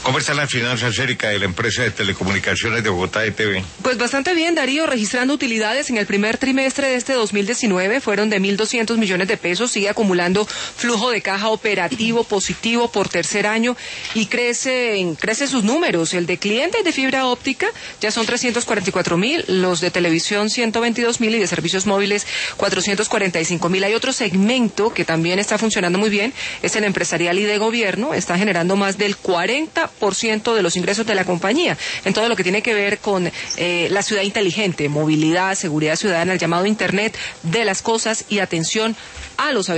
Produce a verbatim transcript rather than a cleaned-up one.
¿Cómo están las finanzas, Erika, de la empresa de telecomunicaciones de Bogotá E T V? Pues bastante bien, Darío, registrando utilidades en el primer trimestre de este dos mil diecinueve, fueron de mil doscientos millones de pesos, sigue acumulando flujo de caja operativo positivo por tercer año y crece, crece sus números. El de clientes de fibra óptica ya son trescientos cuarenta y cuatro mil, los de televisión ciento veintidós mil y de servicios móviles cuatrocientos cuarenta y cinco mil. Hay otro segmento que también está funcionando muy bien, es el empresarial y de gobierno, está generando más del cuarenta por ciento de los ingresos de la compañía en todo lo que tiene que ver con eh, la ciudad inteligente, movilidad, seguridad ciudadana, el llamado Internet de las cosas y atención a los